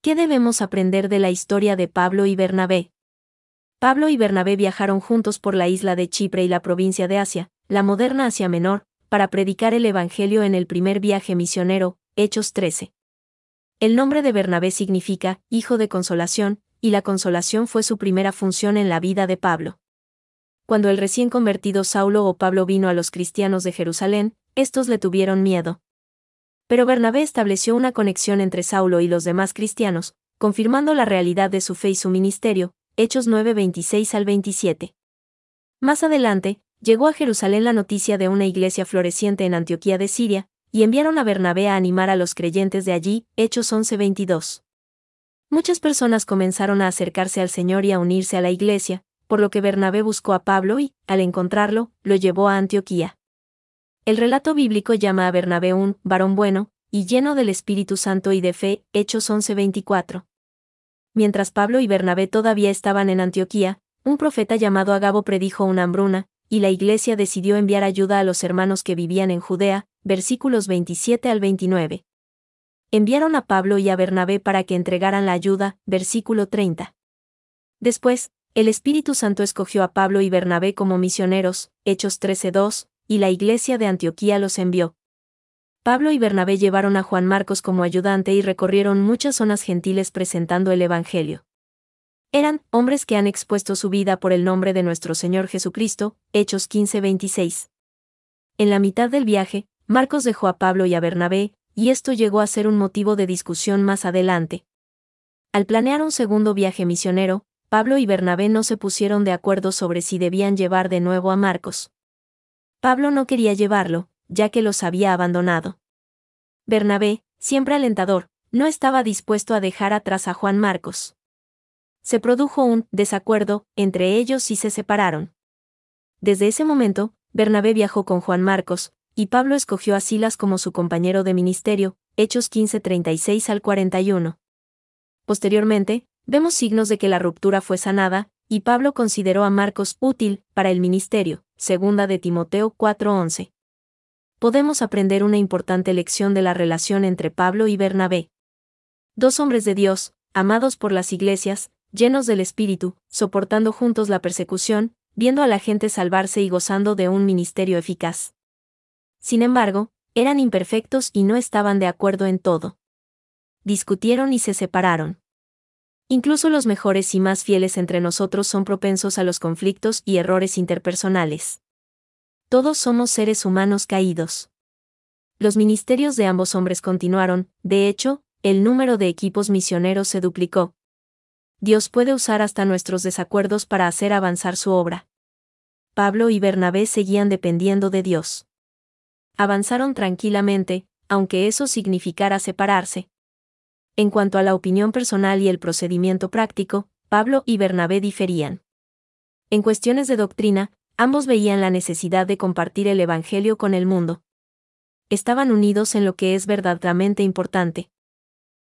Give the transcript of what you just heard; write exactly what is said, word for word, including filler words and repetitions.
¿Qué debemos aprender de la historia de Pablo y Bernabé? Pablo y Bernabé viajaron juntos por la isla de Chipre y la provincia de Asia, la moderna Asia Menor, para predicar el Evangelio en el primer viaje misionero, Hechos trece. El nombre de Bernabé significa «hijo de consolación», y la consolación fue su primera función en la vida de Pablo. Cuando el recién convertido Saulo o Pablo vino a los cristianos de Jerusalén, estos le tuvieron miedo. Pero Bernabé estableció una conexión entre Saulo y los demás cristianos, confirmando la realidad de su fe y su ministerio, Hechos nueve veintiséis al veintisiete. Más adelante, llegó a Jerusalén la noticia de una iglesia floreciente en Antioquía de Siria, y enviaron a Bernabé a animar a los creyentes de allí, Hechos once veintidós. Muchas personas comenzaron a acercarse al Señor y a unirse a la iglesia, por lo que Bernabé buscó a Pablo y, al encontrarlo, lo llevó a Antioquía. El relato bíblico llama a Bernabé un varón bueno, y lleno del Espíritu Santo y de fe, Hechos once veinticuatro. Mientras Pablo y Bernabé todavía estaban en Antioquía, un profeta llamado Agabo predijo una hambruna, y la iglesia decidió enviar ayuda a los hermanos que vivían en Judea, versículos veintisiete al veintinueve. Enviaron a Pablo y a Bernabé para que entregaran la ayuda, versículo treinta. Después, el Espíritu Santo escogió a Pablo y Bernabé como misioneros, Hechos trece dos, y la iglesia de Antioquía los envió. Pablo y Bernabé llevaron a Juan Marcos como ayudante y recorrieron muchas zonas gentiles presentando el Evangelio. Eran hombres que han expuesto su vida por el nombre de nuestro Señor Jesucristo, Hechos quince veintiséis. En la mitad del viaje, Marcos dejó a Pablo y a Bernabé, y esto llegó a ser un motivo de discusión más adelante. Al planear un segundo viaje misionero, Pablo y Bernabé no se pusieron de acuerdo sobre si debían llevar de nuevo a Marcos. Pablo no quería llevarlo, ya que los había abandonado. Bernabé, siempre alentador, no estaba dispuesto a dejar atrás a Juan Marcos. Se produjo un desacuerdo entre ellos y se separaron. Desde ese momento, Bernabé viajó con Juan Marcos, y Pablo escogió a Silas como su compañero de ministerio, Hechos quince treinta y seis al cuarenta y uno. Posteriormente, vemos signos de que la ruptura fue sanada, y Pablo consideró a Marcos útil para el ministerio, segunda de Timoteo cuatro once. Podemos aprender una importante lección de la relación entre Pablo y Bernabé. Dos hombres de Dios, amados por las iglesias, llenos del Espíritu, soportando juntos la persecución, viendo a la gente salvarse y gozando de un ministerio eficaz. Sin embargo, eran imperfectos y no estaban de acuerdo en todo. Discutieron y se separaron. Incluso los mejores y más fieles entre nosotros son propensos a los conflictos y errores interpersonales. Todos somos seres humanos caídos. Los ministerios de ambos hombres continuaron, de hecho, el número de equipos misioneros se duplicó. Dios puede usar hasta nuestros desacuerdos para hacer avanzar su obra. Pablo y Bernabé seguían dependiendo de Dios. Avanzaron tranquilamente, aunque eso significara separarse. En cuanto a la opinión personal y el procedimiento práctico, Pablo y Bernabé diferían. En cuestiones de doctrina, ambos veían la necesidad de compartir el Evangelio con el mundo. Estaban unidos en lo que es verdaderamente importante.